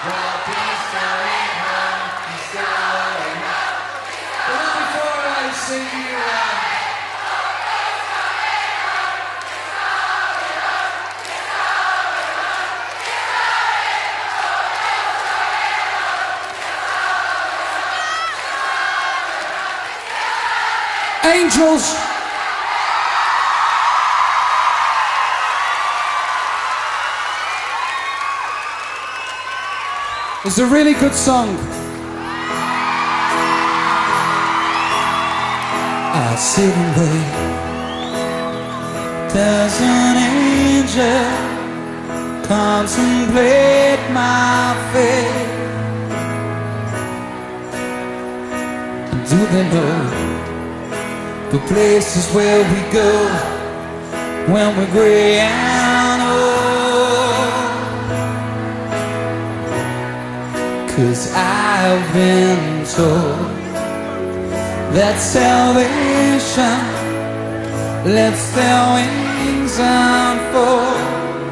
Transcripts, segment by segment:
Well, he's going home, he's going home. But not before I sing you Angels. It's a really good song. I sit and wait. Does an angel contemplate my fate? Do they know the places where we go when we're gray and old? 'Cause I've been told that salvation lets their wings unfold.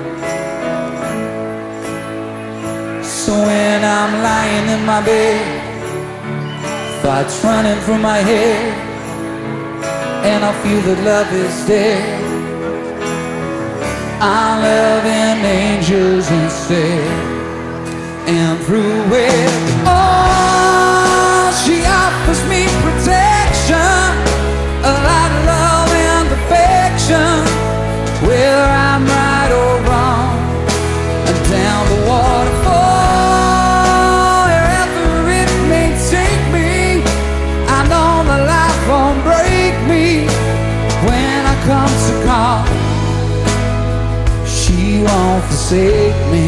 So when I'm lying in my bed, thoughts running through my head, and I feel that love is dead, I'm loving angels instead. And through it all, she offers me protection, a lot of love and affection, whether I'm right or wrong, and down the waterfall, wherever it may take me, I know the life won't break me when I come to call. She won't forsake me.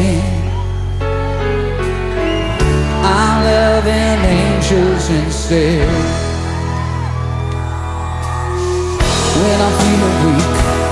I'm loving angels instead. When I'm feeling weak,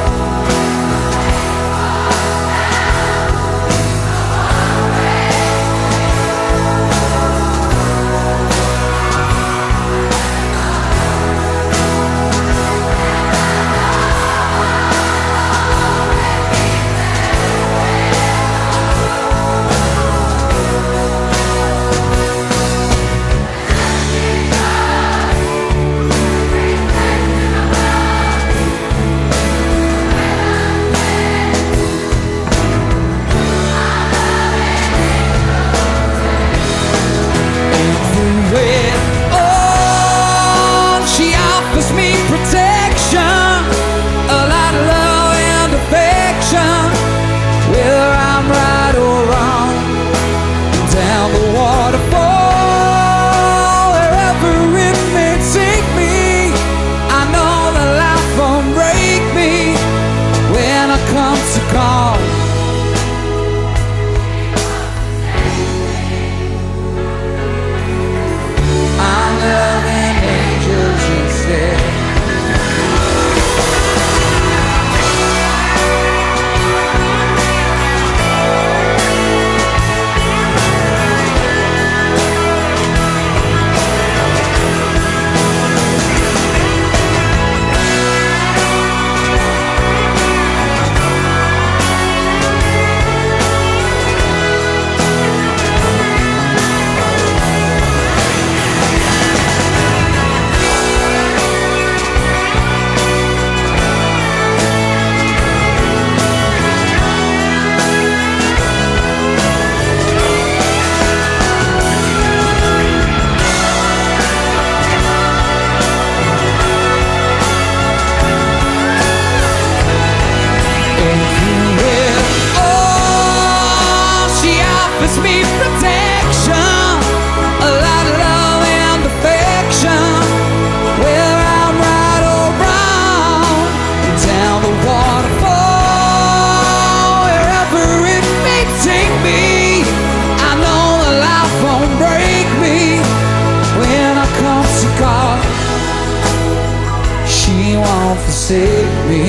forsake me.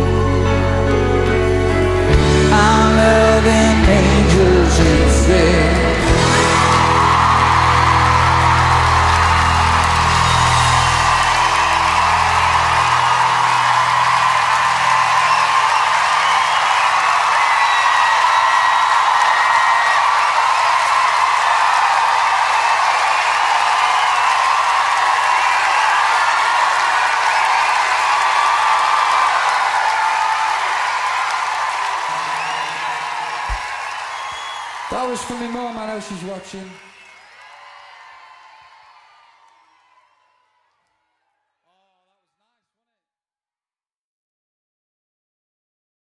I'm loving angels instead. flowers for me mum, I know she's watching.